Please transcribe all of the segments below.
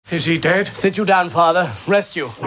Is he dead? Sit you down, father. Rest you.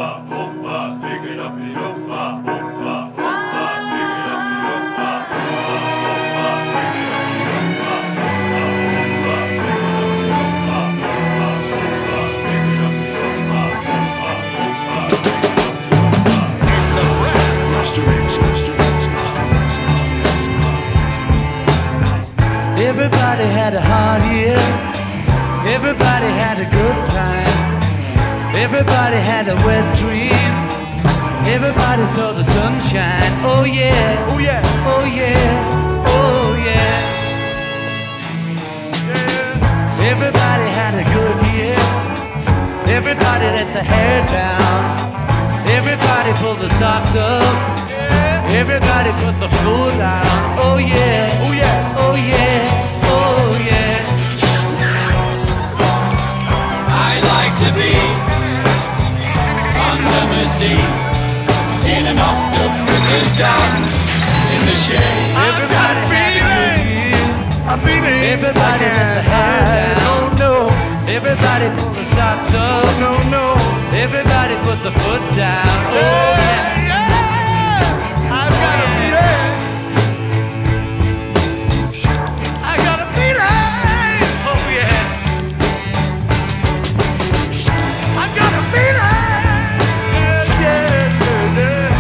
Everybody had a hard year. Everybody had a good time. Everybody had a wet dream. Everybody saw the sunshine. Oh yeah, Oh yeah. oh yeah, oh yeah. Everybody had a good year. Everybody let the hair down. Everybody pulled the socks up. Everybody put the foot down. Oh yeah, Oh yeah. oh yeah, oh yeah. I like to be under the sea, in an octopus's dance in the shade. Everybody had a good year. I feel it. Everybody let the hair down. Oh no. Everybody pull the socks up. No, no. Everybody put the foot down. Oh yeah. I've got a feeling. I got a feeling. Oh yeah. I got a feeling. Yeah.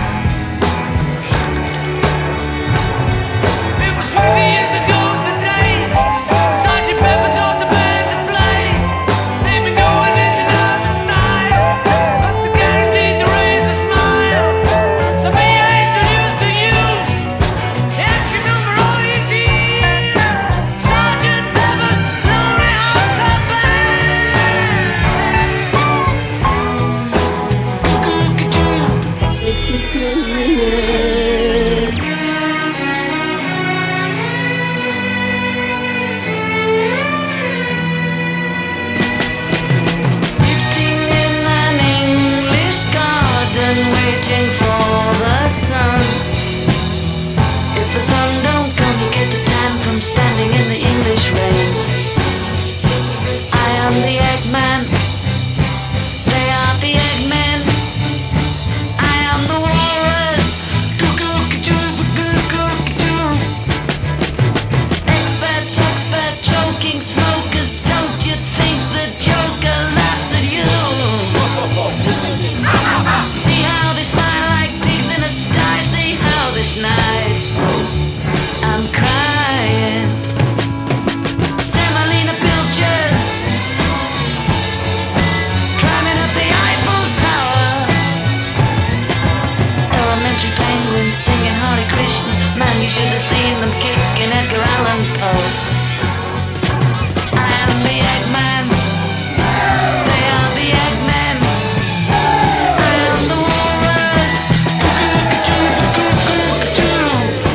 It was 20 years ago today. Sergeant Pepper taught the band to play. They've been going in and out of style, but they're guaranteed to raise a smile. So may I introduce to you, if you remember all your tears, Sergeant Pepper's Lonely Hearts Sitting in an English garden, waiting for the sun. If the sun don't come, you get a tan from standing in the English rain. I am the Eggman. They are the Eggmen. I am the walrus. Cuckoo-ca-choo-ca-choo-ca-choo. Expert, choking smokers. Don't you think the Joker laughs at you? See how they smile like pigs in a sty. See how this night I'm crying. Semolina Pilcher, climbing up the Eiffel Tower. Elementary penguins singing Hare Krishna. Man, you should have seen them kicking Edgar Allan Poe. I am the Eggman. They are the Eggmen. I am the walrus. Cuckoo-ca-choo-ca-choo-ca-choo.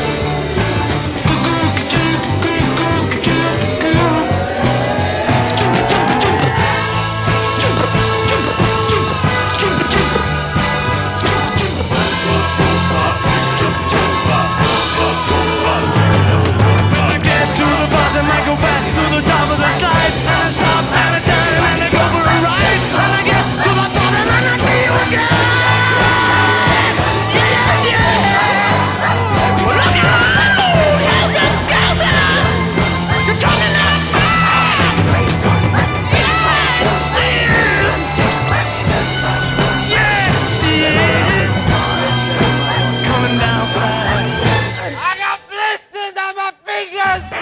I get to the bottom, I go back to the top of the slide, and I stop and I turn and I go for a ride, and I get to the bottom and I feel again. Yeah, yeah. Look out! Helter Skelter! You're coming out fast! Yes, she is! Yes, she is! Coming down fast. I got blisters on my fingers!